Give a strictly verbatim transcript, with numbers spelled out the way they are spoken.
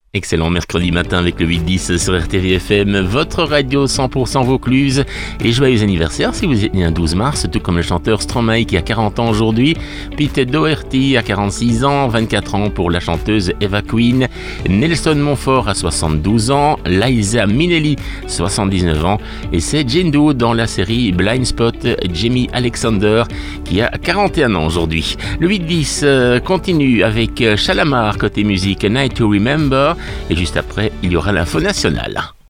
Excellent mercredi matin avec le huit dix sur R T V F M, votre radio cent pour cent Vaucluse. Et joyeux anniversaire si vous êtes né un douze mars, tout comme le chanteur Stromae qui a quarante ans aujourd'hui, Pete Doherty a quarante-six ans, vingt-quatre ans pour la chanteuse Eva Queen, Nelson Montfort a soixante-douze ans, Liza Minnelli soixante-dix-neuf ans et c'est Jindu dans la série Blind Spot, Jamie Alexander qui a quarante et un ans aujourd'hui. Le huit dix euh, continue avec Shalamar côté musique, Night to Remember. Et juste après, il y aura l'info nationale.